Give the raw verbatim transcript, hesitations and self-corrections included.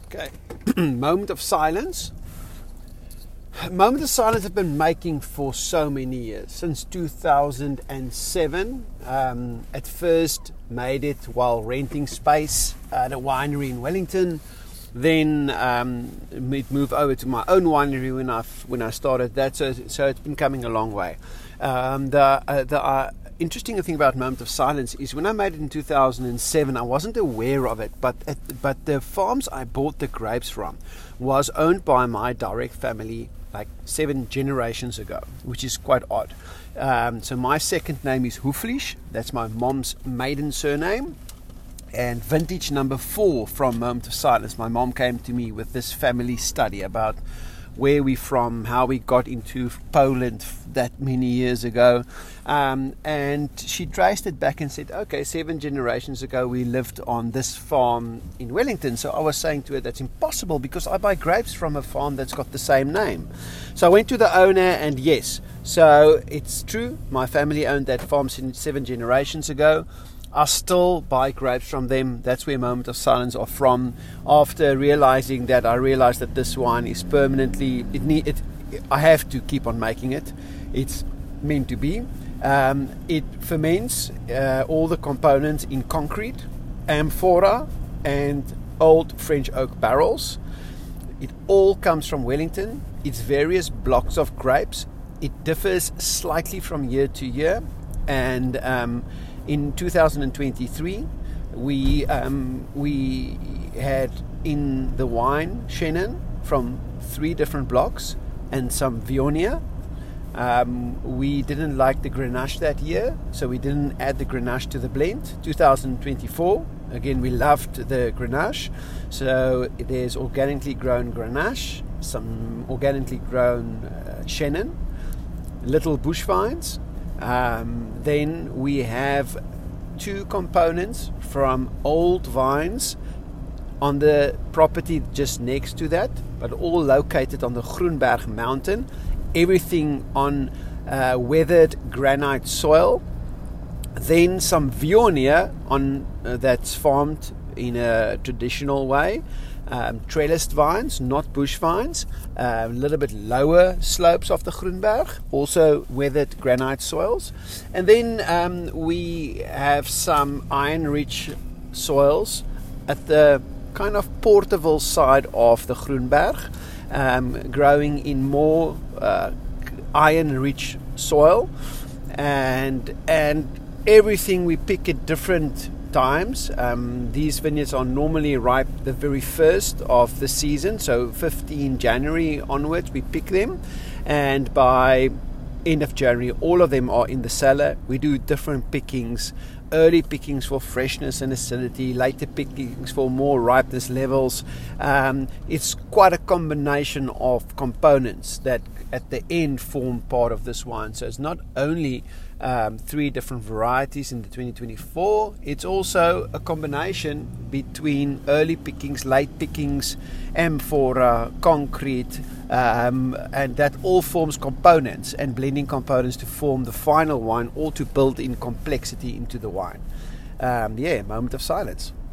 Okay, Moment of Silence. Moment of Silence I've been making for so many years, since two thousand seven. Um, at first made it while renting space at a winery in Wellington. Then um, it moved over to my own winery when I when I started that. So, so it's been coming a long way. Um, the uh, the uh, interesting thing about Moment of Silence is when I made it in two thousand seven, I wasn't aware of it, but it, but the farms I bought the grapes from was owned by my direct family like seven generations ago, which is quite odd. Um, so my second name is Hoeflisch. That's my mom's maiden surname. And vintage number four from Moment of Silence. My mom came to me with this family study about where we're from, how we got into Poland that many years ago. Um, and she traced it back and said, okay, seven generations ago we lived on this farm in Wellington. So I was saying to her, that's impossible because I buy grapes from a farm that's got the same name. So I went to the owner and yes, so it's true. My family owned that farm seven generations ago. I still buy grapes from them. That's where Moment of Silence are from. After realizing that, I realized that this wine is permanently, it need, it, I have to keep on making it. It's meant to be. Um, it ferments uh, all the components in concrete, amphora, and old French oak barrels. It all comes from Wellington. It's various blocks of grapes. It differs slightly from year to year. And um, in two thousand twenty-three, we um, we had in the wine Chenin from three different blocks and some Viognier. Um, we didn't like the Grenache that year, so we didn't add the Grenache to the blend. two thousand twenty-four, again, we loved the Grenache, so there's organically grown Grenache, some organically grown uh, Chenin, little bush vines. Um, then we have two components from old vines on the property just next to that, but all located on the Groenberg mountain. Everything on uh, weathered granite soil. Then some Viognier on uh, that's farmed in a traditional way. Um, trellised vines, not bush vines, uh, a little bit lower slopes of the Groenberg, also weathered granite soils. And then um, we have some iron-rich soils at the kind of Porterville side of the Groenberg, um, growing in more uh, iron-rich soil. And, and everything we pick at different times. Um, these vineyards are normally ripe the very first of the season, so fifteenth January onwards we pick them, and by end of January all of them are in the cellar. We do different pickings, early pickings for freshness and acidity, later pickings for more ripeness levels. Um, it's quite a combination of components that at the end form part of this wine. So it's not only Um, three different varieties in the twenty twenty-four. It's also a combination between early pickings, late pickings, amphora, concrete, um, and that all forms components and blending components to form the final wine, or to build in complexity into the wine. Um, yeah, Moment of Silence.